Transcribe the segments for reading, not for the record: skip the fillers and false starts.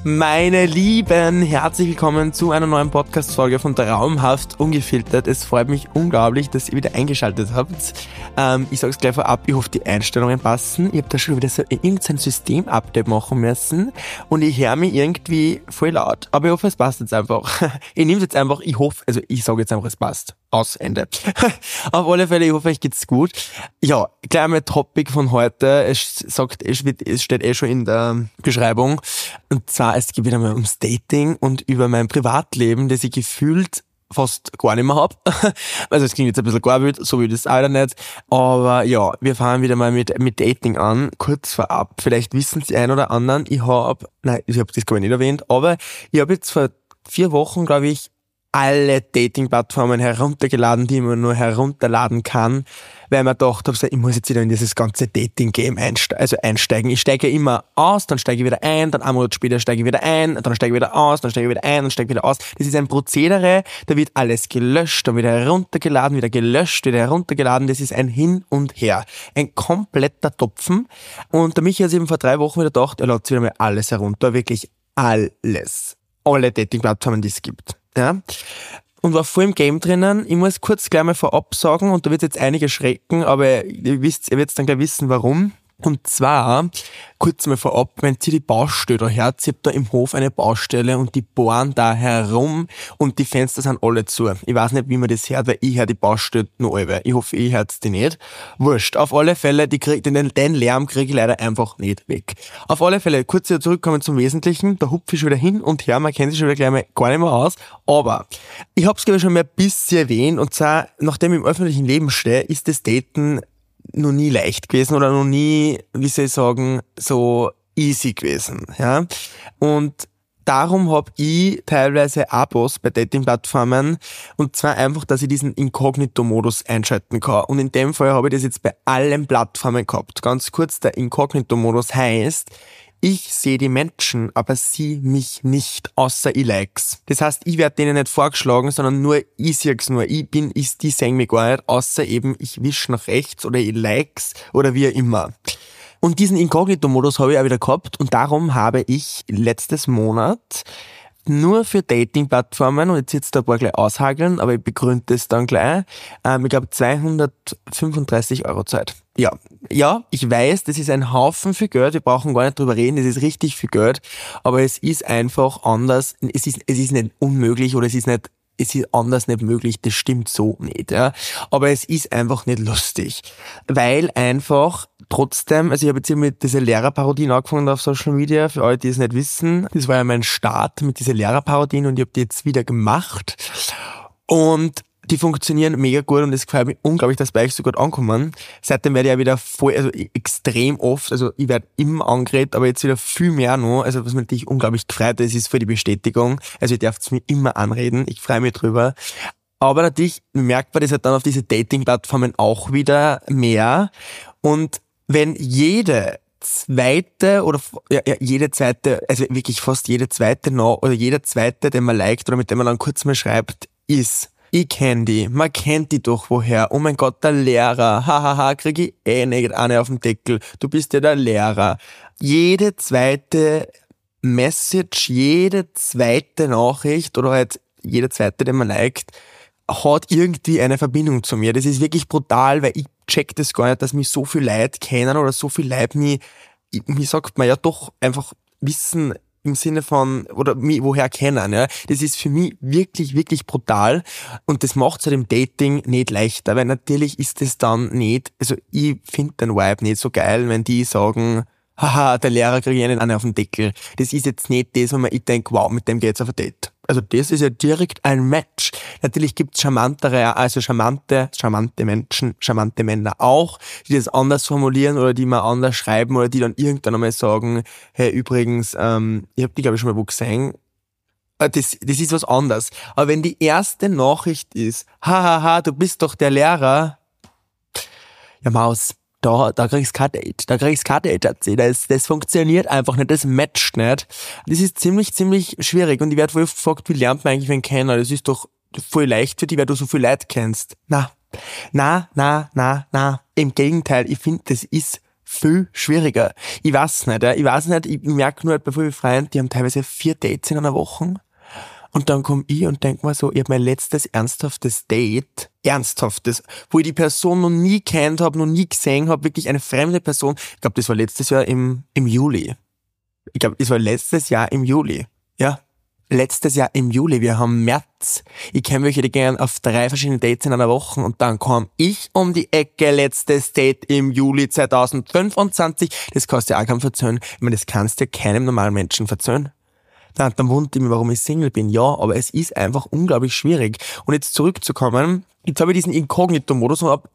Meine Lieben, herzlich willkommen zu einer neuen Podcast-Folge von Traumhaft Ungefiltert. Es freut mich unglaublich, dass ihr wieder eingeschaltet habt. Ich sage es gleich vorab, ich hoffe, die Einstellungen passen. Ich habe da schon wieder so irgendein System-Update machen müssen und ich höre mich irgendwie voll laut. Aber ich hoffe, es passt jetzt einfach. Ich nehme es jetzt einfach, ich sage jetzt einfach, es passt. Aus, Ende. Auf alle Fälle, ich hoffe, euch geht's gut. Ja, gleich einmal Topic von heute. Es steht schon in der Beschreibung. Und zwar, es geht wieder mal ums Dating und über mein Privatleben, das ich gefühlt fast gar nicht mehr hab. Also es klingt jetzt ein bisschen gar wild, so wie das auch nicht. Aber ja, wir fangen wieder mal mit Dating an. Kurz vorab, vielleicht wissen es die einen oder anderen, ich habe das glaube ich nicht erwähnt, aber ich habe jetzt vor 4 Wochen, glaube ich, alle Dating-Plattformen heruntergeladen, die man nur herunterladen kann, weil ich mir gedacht habe, ich muss jetzt wieder in dieses ganze Dating-Game einsteigen. Ich steige ja immer aus, dann steige ich wieder ein, dann einen Monat später steige ich wieder ein, dann steige ich wieder aus, dann steige ich wieder ein, dann steige ich wieder aus. Das ist ein Prozedere, da wird alles gelöscht, dann wieder heruntergeladen, wieder gelöscht, wieder heruntergeladen. Das ist ein Hin und Her. Ein kompletter Topfen. Und der Michi hat sich eben vor 3 Wochen wieder gedacht, er lädt wieder mal alles herunter, wirklich alles. Alle Dating-Plattformen, die es gibt. Ja. Und war voll im Game drinnen. Ich muss kurz gleich mal vorab sagen, und da wird jetzt einige schrecken, aber ihr werdet dann gleich wissen, warum. Und zwar, kurz mal vorab, wenn ihr die Baustelle da hört, ihr habt da im Hof eine Baustelle und die bohren da herum und die Fenster sind alle zu. Ich weiß nicht, wie man das hört, weil ich höre die Baustelle noch alle. Ich hoffe, ihr hört die nicht. Wurscht. Auf alle Fälle, den Lärm kriege ich leider einfach nicht weg. Auf alle Fälle, kurz wieder zurückkommen zum Wesentlichen. Da hupfe ich schon wieder hin und her, man kennt sich schon wieder gleich mal gar nicht mehr aus. Aber ich hab's glaube ich schon mal ein bisschen erwähnt, und zwar, nachdem ich im öffentlichen Leben stehe, ist das Daten noch nie leicht gewesen oder noch nie, wie soll ich sagen, so easy gewesen, ja. Und darum habe ich teilweise Abos bei Dating-Plattformen, und zwar einfach, dass ich diesen Inkognito-Modus einschalten kann. Und in dem Fall habe ich das jetzt bei allen Plattformen gehabt. Ganz kurz, der Inkognito-Modus heißt, ich sehe die Menschen, aber sie mich nicht, außer ich likes. Das heißt, ich werde denen nicht vorgeschlagen, sondern nur ich sehe nur. Die sehen mich gar nicht, außer eben ich wisch nach rechts oder ich likes oder wie auch immer. Und diesen Inkognito-Modus habe ich auch wieder gehabt, und darum habe ich letztes Monat nur für Dating-Plattformen, und jetzt da ein paar gleich aushageln, aber ich begründe es dann gleich, ich glaube 235 € Zeit. Ja, ich weiß, das ist ein Haufen viel Geld, wir brauchen gar nicht drüber reden, das ist richtig viel Geld, aber es ist einfach anders, es ist nicht unmöglich oder es ist anders nicht möglich, das stimmt so nicht, ja. Aber es ist einfach nicht lustig. Weil einfach trotzdem, also ich habe jetzt hier mit dieser Lehrerparodien angefangen auf Social Media, für alle, die es nicht wissen. Das war ja mein Start mit dieser Lehrerparodien und ich habe die jetzt wieder gemacht. Und die funktionieren mega gut und es gefällt mir unglaublich, dass bei euch so gut ankommen. Seitdem werde ich ja wieder extrem oft, also ich werde immer angeredet, aber jetzt wieder viel mehr noch, also was mich natürlich unglaublich gefreut, das ist für die Bestätigung. Also ihr dürft mich immer anreden, ich freue mich drüber. Aber natürlich merkt man das halt dann auf diese Dating-Plattformen auch wieder mehr. Und wenn jede zweite, also wirklich fast jede zweite oder jeder zweite, den man liked oder mit dem man dann kurz mal schreibt, ist: Ich kenn die, man kennt die doch woher. Oh mein Gott, der Lehrer, hahaha, krieg ich nicht eine auf den Deckel. Du bist ja der Lehrer. Jede zweite Message, jede zweite Nachricht oder halt jeder zweite, den man liked, hat irgendwie eine Verbindung zu mir. Das ist wirklich brutal, weil ich check das gar nicht, dass mich so viel Leute kennen oder so viel Leute mich sagt man ja doch einfach wissen, im Sinne von, oder mich woher kennen, ja. Das ist für mich wirklich, wirklich brutal, und das macht es halt im Dating nicht leichter, weil natürlich ist es dann nicht, also ich finde den Vibe nicht so geil, wenn die sagen, haha, der Lehrer kriegt einen auf den Deckel. Das ist jetzt nicht das, wo man ich denke, wow, mit dem geht's auf ein Date. Also das ist ja direkt ein Match. Natürlich gibt's charmante Menschen, charmante Männer auch, die das anders formulieren oder die mal anders schreiben oder die dann irgendwann einmal sagen, hey, übrigens, ich habe die glaube ich schon mal wo gesehen. Das ist was anderes. Aber wenn die erste Nachricht ist, hahaha, du bist doch der Lehrer, ja Maus, da kriegst du kein Date. Das funktioniert einfach nicht, das matcht nicht. Das ist ziemlich, ziemlich schwierig. Und ich werde voll oft gefragt, wie lernt man eigentlich wen kennen? Das ist doch voll leicht für dich, weil du so viel Leute kennst. Na. Im Gegenteil, ich finde, das ist viel schwieriger. Ich weiß nicht, ich merke nur halt bei vielen Freunden, die haben teilweise 4 Dates in einer Woche. Und dann komme ich und denke mir so, ich habe mein letztes ernsthaftes Date, wo ich die Person noch nie kennt habe, noch nie gesehen habe, wirklich eine fremde Person. Ich glaube, das war letztes Jahr im Juli. Ja. Letztes Jahr im Juli, wir haben März. Ich kenne welche, die gehen auf 3 verschiedene Dates in einer Woche und dann kam ich um die Ecke, letztes Date im Juli 2025. Das kannst du ja auch keinem verzeihen. Ich meine, das kannst du ja keinem normalen Menschen verzeihen. Dann wundert mich, warum ich Single bin. Ja, aber es ist einfach unglaublich schwierig. Und jetzt zurückzukommen, jetzt habe ich diesen Inkognito-Modus und habe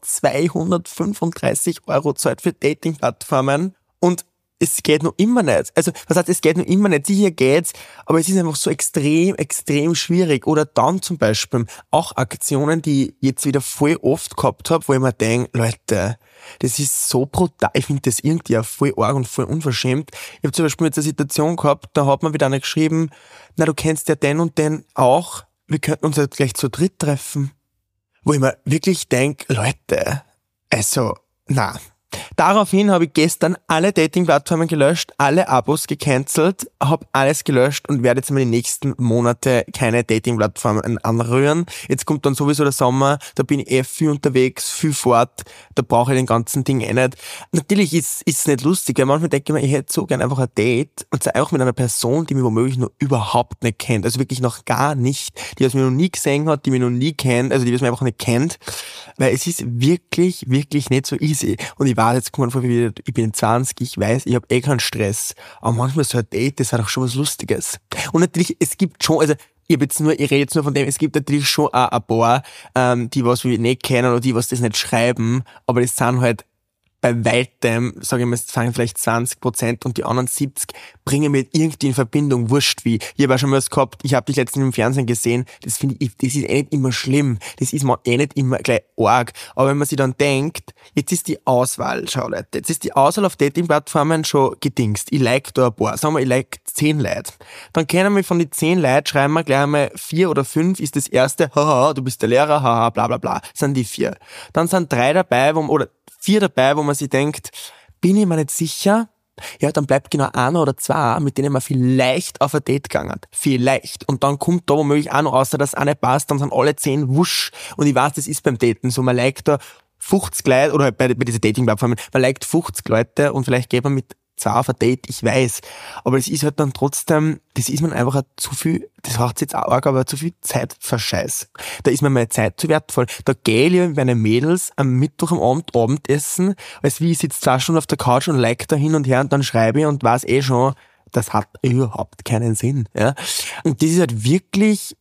235 € Zeit für Dating-Plattformen und es geht noch immer nicht. Also, was heißt, es geht noch immer nicht? Sicher geht's, aber es ist einfach so extrem, extrem schwierig. Oder dann zum Beispiel auch Aktionen, die ich jetzt wieder voll oft gehabt habe, wo ich mir denke, Leute, das ist so brutal. Ich finde das irgendwie auch voll arg und voll unverschämt. Ich habe zum Beispiel jetzt eine Situation gehabt, da hat mir wieder einer geschrieben, na, du kennst ja den und den auch, wir könnten uns jetzt gleich zu dritt treffen. Wo ich mir wirklich denke, Leute, also, na. Daraufhin habe ich gestern alle Dating-Plattformen gelöscht, alle Abos gecancelt, habe alles gelöscht und werde jetzt mal die nächsten Monate keine Dating-Plattformen anrühren. Jetzt kommt dann sowieso der Sommer, da bin ich viel unterwegs, viel fort, da brauche ich den ganzen Ding nicht. Natürlich ist es nicht lustig, weil manchmal denke ich mir, ich hätte so gern einfach ein Date und zwar auch mit einer Person, die mich womöglich noch überhaupt nicht kennt, also wirklich noch gar nicht, die was mich noch nie gesehen hat, die mich noch nie kennt, also die was mich einfach nicht kennt, weil es ist wirklich, wirklich nicht so easy. Und ich war jetzt gekommen vor, ich bin 20, ich weiß, ich habe keinen Stress. Aber manchmal so ein Date, das war doch schon was Lustiges. Und natürlich, es gibt schon, also ich rede jetzt nur von dem, es gibt natürlich schon auch ein paar, die was wir nicht kennen oder die was das nicht schreiben, aber das sind halt bei weitem, sage ich mal, es fangen vielleicht 20% und die anderen 70 bringen mich irgendwie in Verbindung, wurscht wie. Ich habe auch schon mal was gehabt, ich habe dich letztens im Fernsehen gesehen, das finde ich, das ist nicht immer schlimm, das ist mal nicht immer gleich arg, aber wenn man sich dann denkt, jetzt ist die Auswahl, schau Leute, jetzt ist die Auswahl auf Dating-Plattformen schon gedingst, ich like da ein paar, sagen wir, ich like 10 Leute, dann können wir von den 10 Leuten, schreiben wir gleich einmal 4 oder 5 ist das erste, haha, du bist der Lehrer, haha, bla bla bla, sind die 4. Dann sind 3 dabei, oder 4 dabei, wo man sich denkt, bin ich mir nicht sicher? Ja, dann bleibt genau einer oder 2, mit denen man vielleicht auf ein Date gegangen. Vielleicht. Und dann kommt da womöglich auch noch, außer dass es auch nicht passt, dann sind alle 10 wusch. Und ich weiß, das ist beim Daten so. Man liked da 50 Leute, oder bei dieser Dating-Plattformen, man liked 50 Leute und vielleicht geht man mit 2 auf ein Date, ich weiß. Aber es ist halt dann trotzdem, das ist man einfach zu viel, das macht jetzt auch arg, aber zu viel Zeitverscheiß. Da ist mir meine Zeit zu wertvoll. Da gehe ich mit meinen Mädels am Mittwoch am Abend Abendessen, als wie ich sitze 2 Stunden auf der Couch und like da hin und her und dann schreibe ich und weiß schon, das hat überhaupt keinen Sinn. Ja. Und das ist halt wirklich,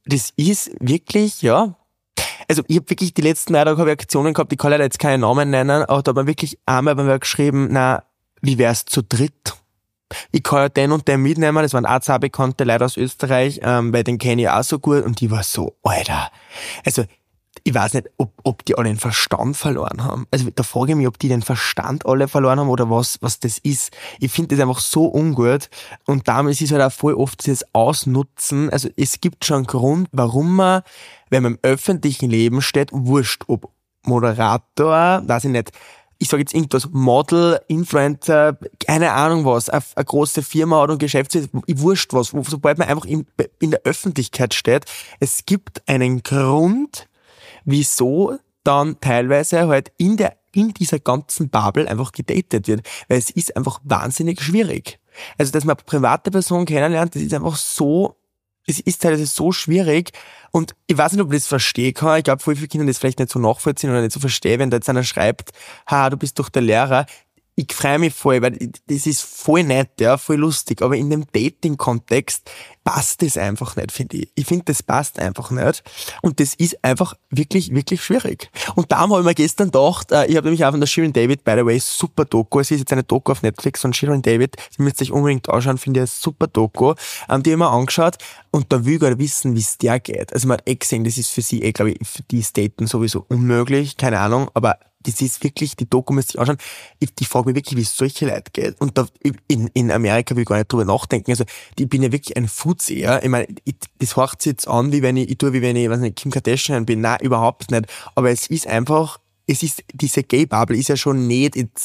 ja. Also ich habe wirklich die letzten 3 Tage Aktionen gehabt, ich kann leider jetzt keine Namen nennen, aber da hat man wirklich einmal bei mir geschrieben, na, wie wär's zu dritt? Ich kann ja den und den mitnehmen, das waren auch 2 bekannte Leute aus Österreich, weil den kenne ich auch so gut und die war so, Alter. Also, ich weiß nicht, ob die alle den Verstand verloren haben. Also, da frage ich mich, ob die den Verstand alle verloren haben oder was das ist. Ich finde das einfach so ungut und damit ist es halt auch voll oft dieses Ausnutzen. Also, es gibt schon einen Grund, warum man, wenn man im öffentlichen Leben steht, wurscht, ob Moderator, weiß ich nicht, ich sage jetzt irgendwas, Model, Influencer, keine Ahnung was, eine große Firma oder ein Geschäftsführer, wurscht was, sobald man einfach in der Öffentlichkeit steht, es gibt einen Grund, wieso dann teilweise halt in dieser ganzen Bubble einfach gedatet wird, weil es ist einfach wahnsinnig schwierig. Also, dass man eine private Person kennenlernt, das ist einfach so, es ist teilweise so schwierig und ich weiß nicht, ob ich das verstehen kann. Ich glaube, viele Kinder das vielleicht nicht so nachvollziehen oder nicht so verstehen, wenn da jetzt einer schreibt, ha, du bist doch der Lehrer. Ich freue mich voll, weil das ist voll nett, ja, voll lustig, aber in dem Dating-Kontext passt das einfach nicht, finde ich. Ich finde, das passt einfach nicht und das ist einfach wirklich, wirklich schwierig. Und darum habe ich mir gestern gedacht, ich habe nämlich auch von der Shirin David, by the way, super Doku, es ist jetzt eine Doku auf Netflix von Shirin David, die müsst ihr euch unbedingt anschauen, finde ich eine super Doku, die habe ich mir angeschaut und da will ich gerade wissen, wie es der geht. Also man hat gesehen, das ist für sie, glaube ich, für die Daten sowieso unmöglich, keine Ahnung, aber das ist wirklich, die Doku müsst ihr anschauen. Ich frage mich wirklich, wie es solche Leute geht. Und da, in Amerika will ich gar nicht drüber nachdenken. Also, ich bin ja wirklich ein Fuzzi, ja. Ich meine, das hört sich jetzt an, wie wenn ich weiß nicht, Kim Kardashian bin. Nein, überhaupt nicht. Aber es ist einfach, diese Gay-Bubble ist ja schon nicht jetzt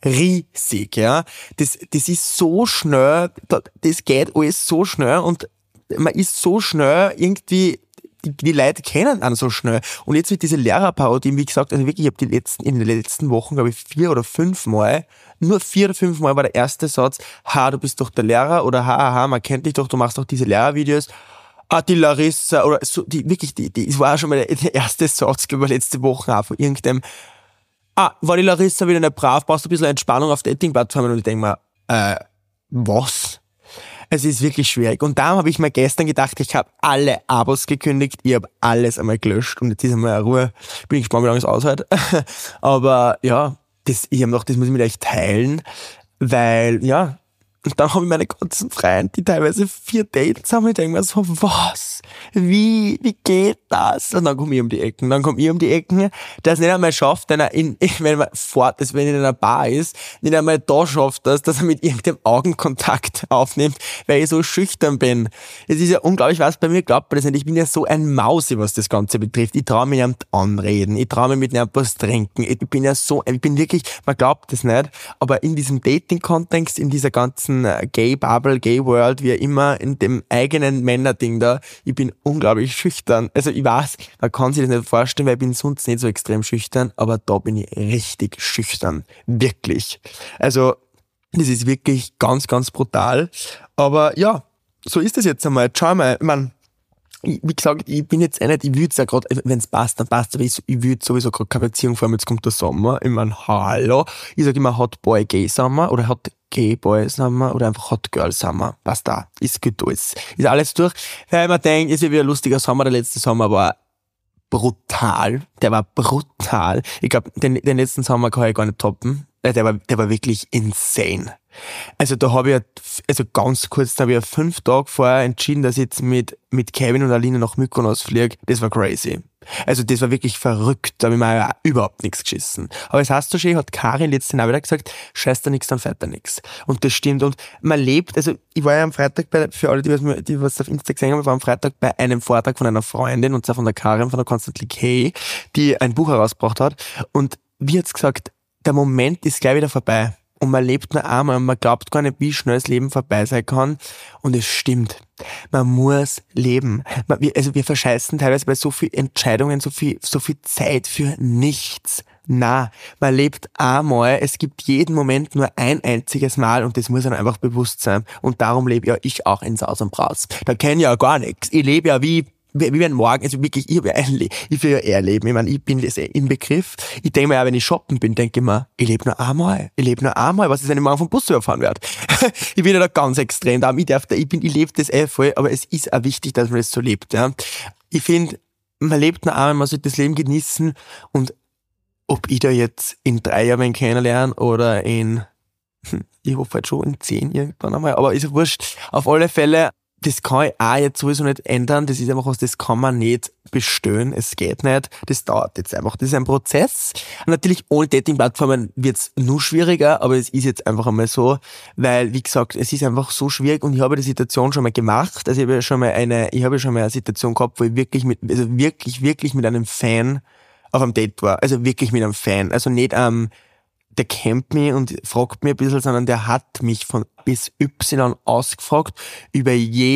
riesig, ja. Das ist so schnell, das geht alles so schnell und man ist so schnell irgendwie, die Leute kennen einen so schnell. Und jetzt mit dieser Lehrerparodie, wie gesagt, also wirklich, ich habe in den letzten Wochen, glaube ich, 4 oder 5 Mal, nur 4 oder 5 Mal war der erste Satz, du bist doch der Lehrer, oder man kennt dich doch, du machst doch diese Lehrervideos. Die Larissa, oder so, das war schon mal der erste Satz, glaube ich, letzte Woche auch von irgendeinem, war die Larissa wieder nicht brav, brauchst du ein bisschen Entspannung auf Dating-Plattformen? Und ich denke mir, was? Es ist wirklich schwierig. Und darum habe ich mir gestern gedacht, ich habe alle Abos gekündigt, ich habe alles einmal gelöscht und jetzt ist einmal Ruhe. Bin gespannt, wie lange es aushält. Aber ja, das muss ich mit euch teilen, weil, ja, und dann habe ich meine ganzen Freunde, die teilweise 4 Dates haben, und ich denke mir so, was? Wie geht das? Und dann komme ich um die Ecken. Der es nicht einmal schafft, wenn er wenn er in einer Bar ist, nicht einmal da schafft, dass er mit irgendeinem Augenkontakt aufnimmt, weil ich so schüchtern bin. Es ist ja unglaublich, was bei mir glaubt man das nicht. Ich bin ja so ein Mausi, was das Ganze betrifft. Ich traue mich nicht anreden. Ich traue mich mit niemandem was trinken. Ich bin wirklich, man glaubt das nicht, aber in diesem Dating-Kontext, in dieser ganzen Gay-Bubble, Gay-World, wie immer, in dem eigenen Männerding da, ich bin unglaublich schüchtern. Also ich weiß, man kann sich das nicht vorstellen, weil ich bin sonst nicht so extrem schüchtern, aber da bin ich richtig schüchtern. Wirklich. Also, das ist wirklich ganz, ganz brutal. Aber ja, so ist es jetzt einmal. Schau mal, wie gesagt, ich bin jetzt nicht, ich würde es ja gerade, wenn es passt, dann passt, aber ich würde sowieso gerade keine Beziehung, vor allem jetzt kommt der Sommer. Ich meine, hallo. Ich sage immer Hot Boy Gay Summer oder Hot Gay Boy Summer oder einfach Hot Girl Summer. Passt da. Ist gut alles. Ist alles durch. Weil man denkt, es wird wieder ein lustiger Sommer. Der letzte Sommer war brutal. Der war brutal. Ich glaube, den letzten Sommer kann ich gar nicht toppen. Der war wirklich insane. Also da habe ich, ganz kurz, da habe ich 5 Tage vorher entschieden, dass ich jetzt mit Kevin und Aline nach Mykonos fliege. Das war crazy. Also das war wirklich verrückt, da habe ich mir ja überhaupt nichts geschissen. Aber es heißt so schön, hat Karin letzte Nacht wieder gesagt, scheiß da nix, dann fährt da nix. Und das stimmt. Und man lebt, also ich war ja am Freitag für alle, die was auf Insta gesehen haben, ich war am Freitag bei einem Vortrag von einer Freundin, und zwar von der Karin, von der Constantly Kay, die ein Buch herausgebracht hat. Und wie hat's gesagt, der Moment ist gleich wieder vorbei. Und man lebt nur einmal und man glaubt gar nicht, wie schnell das Leben vorbei sein kann. Und es stimmt. Man muss leben. Wir verscheißen teilweise bei so vielen Entscheidungen, so viel Zeit für nichts. Na, man lebt einmal, es gibt jeden Moment nur ein einziges Mal und das muss einem einfach bewusst sein. Und darum lebe ja ich auch in Saus und Braus. Da kenne ich ja gar nichts. Ich lebe ja wie ein Morgen, also wirklich, ich will ja eher leben. Ich meine, ich bin das im Begriff. Ich denke mir ja, wenn ich shoppen bin, denke ich mir, ich lebe nur einmal. Was ist, wenn ich morgen vom Bus überfahren werde? Ich bin ja da ganz extrem da. Ich lebe das voll, aber es ist auch wichtig, dass man das so lebt, ja. Ich finde, man lebt nur einmal, man sollte das Leben genießen, und ob ich da jetzt in 3 Jahren wen kennenlerne oder ich hoffe halt schon in 10 irgendwann einmal, aber ist ja wurscht. Auf alle Fälle, das kann ich auch jetzt sowieso nicht ändern. Das ist einfach was, das kann man nicht bestellen. Es geht nicht. Das dauert jetzt einfach. Das ist ein Prozess. Und natürlich ohne Dating-Plattformen wird's nur schwieriger, aber es ist jetzt einfach einmal so, weil, wie gesagt, es ist einfach so schwierig, und ich habe die Situation schon mal gemacht. Also ich habe schon mal eine Situation gehabt, wo ich wirklich mit einem Fan auf einem Date war. Also wirklich mit einem Fan. Also nicht der kennt mich und fragt mich ein bisschen, sondern der hat mich von bis Y ausgefragt über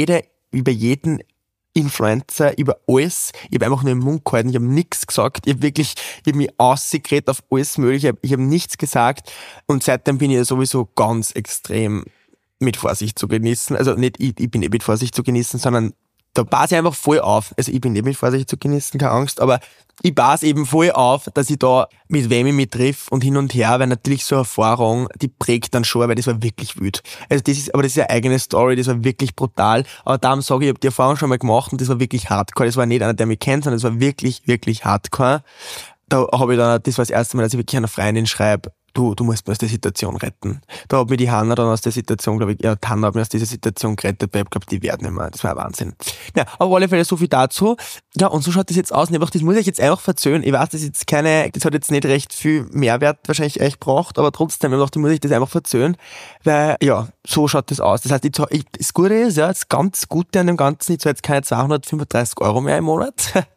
jeden Influencer, über alles. Ich habe einfach nur den Mund gehalten, ich habe nichts gesagt. Ich habe mich ausgeredet auf alles Mögliche. Ich habe nichts gesagt, und seitdem bin ich sowieso ganz extrem mit Vorsicht zu genießen. Also nicht, ich bin nicht mit Vorsicht zu genießen, sondern da passe ich einfach voll auf. Also ich bin nicht mit Vorsicht zu genießen, keine Angst, aber ich passe eben voll auf, dass ich da mit wem ich mich triff und hin und her, weil natürlich so eine Erfahrung, die prägt dann schon, weil das war wirklich wütend. Also das ist eine eigene Story, das war wirklich brutal. Aber darum sage ich, habe die Erfahrung schon mal gemacht und das war wirklich hardcore. Das war nicht einer, der mich kennt, sondern das war wirklich, wirklich hardcore. Da habe ich dann, das war das erste Mal, dass ich wirklich einer Freundin schreibe, du musst mir aus der Situation retten. Da hat mir die Hanna dann aus der Situation, glaube ich, die Hanna hat mir aus dieser Situation gerettet, weil ich glaube, die werden nicht mehr. Das war ein Wahnsinn. Ja, aber auf alle Fälle so viel dazu. Ja, und so schaut das jetzt aus. Und das muss ich jetzt einfach verzögern. Ich weiß, das hat jetzt nicht recht viel Mehrwert wahrscheinlich echt gebracht, aber trotzdem, ich dachte, muss ich das einfach verzögern, weil, ja, so schaut das aus. Das heißt, das Gute ist, ja, das ganz Gute an dem Ganzen, ich zahle jetzt keine 235 € mehr im Monat.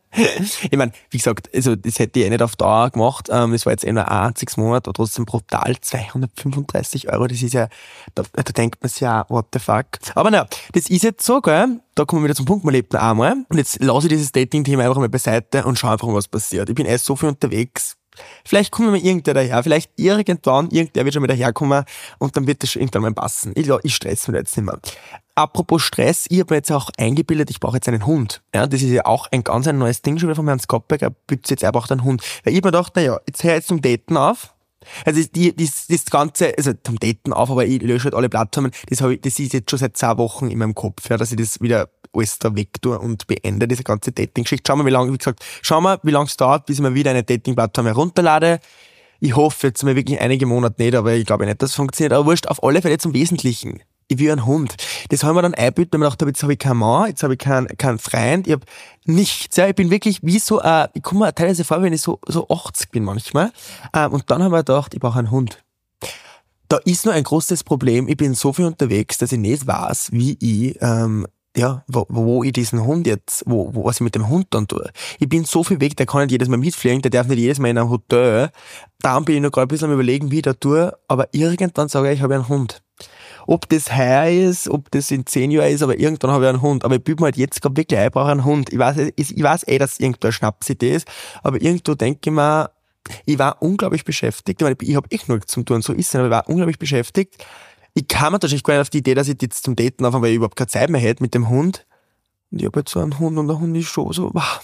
Ich meine, wie gesagt, also das hätte ich nicht auf Dauer gemacht. Das war jetzt nur ein einziges Monat, aber trotzdem brutal 235 Euro. Das ist ja, da denkt man sich ja, what the fuck. Aber naja, das ist jetzt so, gell? Da kommen wir wieder zum Punkt, man lebt noch einmal. Und jetzt lasse ich dieses Dating-Thema einfach mal beiseite und schaue einfach mal, was passiert. Ich bin so viel unterwegs. Vielleicht kommt mir irgendwer daher, vielleicht irgendwann, irgendwer wird schon mal daherkommen und dann wird das schon irgendwann mal passen. Ich stress mich jetzt nicht mehr. Apropos Stress, ich habe mir jetzt auch eingebildet, ich brauche jetzt einen Hund. Ja, das ist ja auch ein ganz neues Ding schon wieder von Herrn Skoppek, er bützt jetzt, er braucht einen Hund. Weil ich mir gedacht, naja, jetzt hör jetzt zum Daten auf. Also das Ganze, also zum Daten auf, aber ich lösche halt alle Plattformen, das ist jetzt schon seit 2 Wochen in meinem Kopf, ja, dass ich das wieder alles da weg tue und beende, diese ganze Dating-Geschichte. Schauen wir, wie lange es dauert, bis ich mir wieder eine Dating-Plattform herunterlade. Ich hoffe jetzt mal wirklich einige Monate nicht, aber ich glaube nicht, dass es funktioniert. Aber wurscht, auf alle Fälle zum Wesentlichen. Ich will einen Hund. Das haben wir dann eingebildet, weil ich gedacht habe, jetzt habe ich keinen Mann, jetzt habe ich keinen Freund, ich habe nichts. Ja, ich bin wirklich wie so, ich komme mir teilweise vor, wenn ich so 80 bin manchmal. Und dann haben wir gedacht, ich brauche einen Hund. Da ist nur ein großes Problem, ich bin so viel unterwegs, dass ich nicht weiß, wie ich, wo ich diesen Hund jetzt, was ich mit dem Hund dann tue. Ich bin so viel weg, der kann nicht jedes Mal mitfliegen, der darf nicht jedes Mal in einem Hotel. Darum bin ich noch gerade ein bisschen am Überlegen, wie ich da tue, aber irgendwann sage ich habe einen Hund. Ob das heuer ist, ob das in 10 Jahren ist, aber irgendwann habe ich einen Hund. Aber ich bilde mir halt jetzt gerade wirklich ein, ich brauche einen Hund. Ich weiß dass es irgendwo eine Schnapsidee ist, aber irgendwo denke ich mir, ich war unglaublich beschäftigt, ich habe echt nur zum Tun, so ist es, aber ich war unglaublich beschäftigt. Ich kam mir tatsächlich gar nicht auf die Idee, dass ich jetzt zum Daten anfange, weil ich überhaupt keine Zeit mehr hätte mit dem Hund. Und ich habe jetzt so einen Hund und der Hund ist schon so, wow.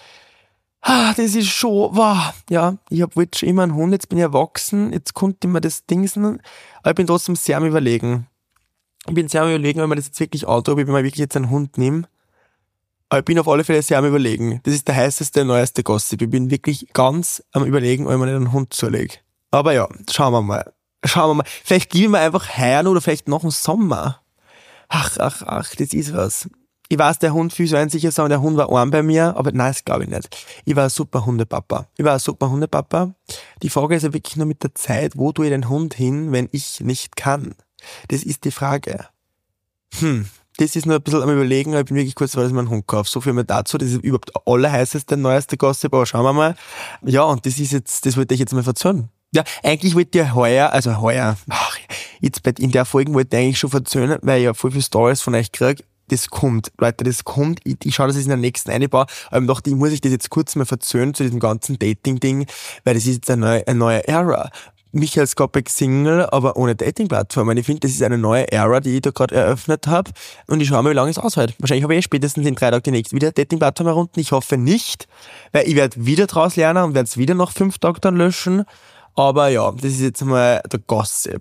Das ist schon, wow. Ja, ich wollte schon immer einen Hund, jetzt bin ich erwachsen, jetzt konnte ich mir das Dingsen, aber ich bin trotzdem sehr am Überlegen. Ich bin sehr am Überlegen, ob ich mir das jetzt wirklich antue, ob ich mir wirklich jetzt einen Hund nehme. Aber ich bin auf alle Fälle sehr am Überlegen. Das ist der heißeste, neueste Gossip. Ich bin wirklich ganz am Überlegen, ob ich mir nicht einen Hund zulege. Aber ja, schauen wir mal. Vielleicht gebe ich mir einfach heim oder vielleicht noch im Sommer. Ach, das ist was. Ich weiß, der Hund viel so einsicher sagen, der Hund war arm bei mir, aber nein, das glaube ich nicht. Ich war ein super Hundepapa. Die Frage ist ja wirklich nur mit der Zeit, wo tue ich den Hund hin, wenn ich nicht kann? Das ist die Frage. Das ist nur ein bisschen am Überlegen, aber ich bin wirklich kurz davor, dass ich mir einen Hund kaufe. So viel mehr dazu, das ist überhaupt allerheißeste, neueste Gossip, aber schauen wir mal. Ja, und das wollte ich jetzt mal verzögern. Ja, eigentlich wollte ich in der Folge wollte ich eigentlich schon verzögern, weil ich ja voll viele Stories von euch kriege. Das kommt, Leute, das kommt. Ich schaue, dass ich es in der nächsten einbaue. Aber ich dachte, ich muss das jetzt kurz mal verzögern zu diesem ganzen Dating-Ding, weil das ist jetzt eine neue Ära. Michael Skoppek Single, aber ohne Dating-Plattform. Und ich finde, das ist eine neue Ära, die ich da gerade eröffnet habe. Und ich schaue mal, wie lange es aushält. Wahrscheinlich habe ich spätestens in 3 Tagen die nächste wieder Dating-Plattform herunter. Ich hoffe nicht, weil ich werde wieder draus lernen und werde es wieder nach 5 Tagen dann löschen. Aber ja, das ist jetzt mal der Gossip.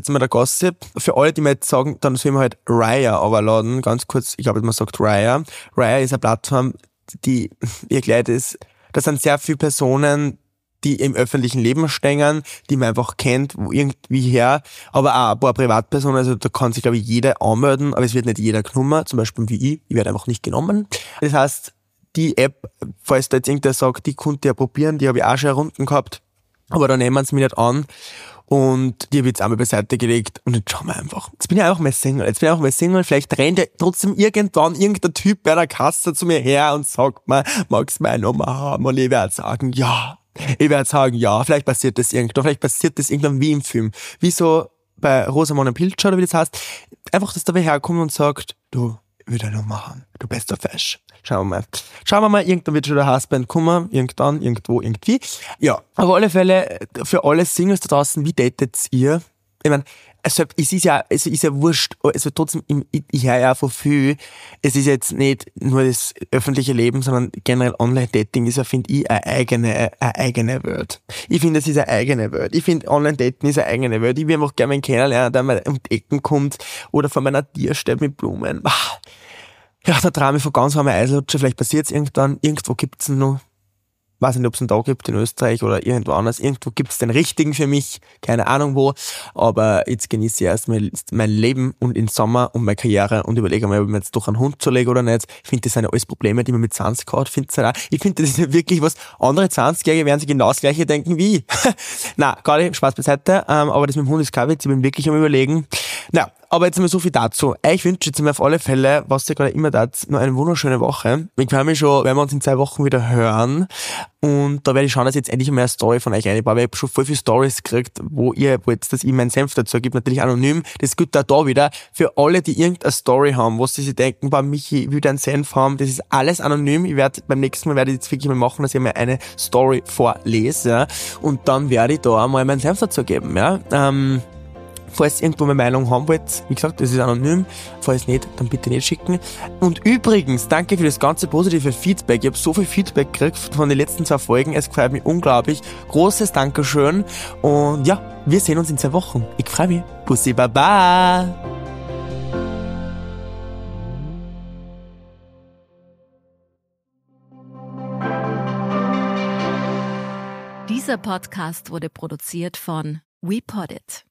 Für alle, die mir jetzt sagen, dann sollen wir halt Raya runterladen. Ganz kurz, ich glaube, man sagt Raya. Raya ist eine Plattform, die erklärt ist, das sind sehr viele Personen, die im öffentlichen Leben stehen, die man einfach kennt, wo irgendwie her, aber auch ein paar Privatpersonen, also da kann sich, glaube ich, jeder anmelden, aber es wird nicht jeder genommen, zum Beispiel wie ich werde einfach nicht genommen. Das heißt, die App, falls da jetzt irgendwer sagt, die konnte ich ja probieren, die habe ich auch schon herunten gehabt, aber da nehmen sie mich nicht an und die habe ich jetzt einmal beiseite gelegt und jetzt schauen wir einfach. Jetzt bin ich einfach mal Single, vielleicht rennt ja trotzdem irgendwann irgendein Typ bei der Kasse zu mir her und sagt mir, magst du meine Nummer haben? Und ich werde sagen, ja. Vielleicht passiert das irgendwann wie im Film. Wie so bei Rosamunde Pilcher oder wie das heißt. Einfach, dass der wer herkommt und sagt, du, ich will deine Nummer haben. Du bist der Fesch. Schauen wir mal, irgendwann wird schon der Husband kommen, irgendwann, irgendwo, irgendwie. Ja, auf alle Fälle, für alle Singles da draußen, wie datet ihr? Ich meine, es ist ja wurscht, also trotzdem, ich höre ja von viel, es ist jetzt nicht nur das öffentliche Leben, sondern generell Online-Dating ist ja, finde ich, eine eigene Welt. Ich finde, es ist eine eigene Welt. Ich finde, Online-Dating ist eine eigene Welt. Ich will einfach gerne einen kennenlernen, der mal um die Ecken kommt oder vor meiner Tür steht mit Blumen. Ja, der Traum von ganz warme Eislutscher, vielleicht passiert es irgendwo gibt's ihn noch. Weiß nicht, ob es einen da gibt in Österreich oder irgendwo anders. Irgendwo gibt es den richtigen für mich, keine Ahnung wo. Aber jetzt genieße ich erstmal mein Leben und den Sommer und meine Karriere und überlege mal, ob ich mir jetzt doch einen Hund zulege oder nicht. Ich finde, das sind ja alles Probleme, die man mit 20 hat. Ich finde, das ist ja wirklich was. Andere 20-Jährige werden sich genau das Gleiche denken wie. Na, gar nicht, Spaß beiseite. Aber das mit dem Hund ist kein Witz. Ich bin wirklich am Überlegen. Na, aber jetzt mal so viel dazu. Ich wünsche jetzt mal auf alle Fälle, was ihr gerade immer tat, nur eine wunderschöne Woche. Ich freue mich schon, wenn wir uns in 2 Wochen wieder hören. Und da werde ich schauen, dass ich jetzt endlich mal eine Story von euch reinbaue, weil ich habe schon voll viele Stories gekriegt, wo ihr wollt, dass ich meinen Senf dazu gebe, natürlich anonym. Das gilt auch da wieder für alle, die irgendeine Story haben, wo sie sich denken, Michi, ich will einen Senf haben, das ist alles anonym. Beim nächsten Mal werde ich jetzt wirklich mal machen, dass ich mir eine Story vorlese, ja, und dann werde ich da mal meinen Senf dazu geben, ja. Falls ihr irgendwo meine Meinung haben wollt, wie gesagt, das ist anonym. Falls nicht, dann bitte nicht schicken. Und übrigens, danke für das ganze positive Feedback. Ich habe so viel Feedback gekriegt von den letzten 2 Folgen. Es gefällt mir unglaublich. Großes Dankeschön. Und ja, wir sehen uns in 2 Wochen. Ich freue mich. Bussi, baba! Dieser Podcast wurde produziert von WePoddit.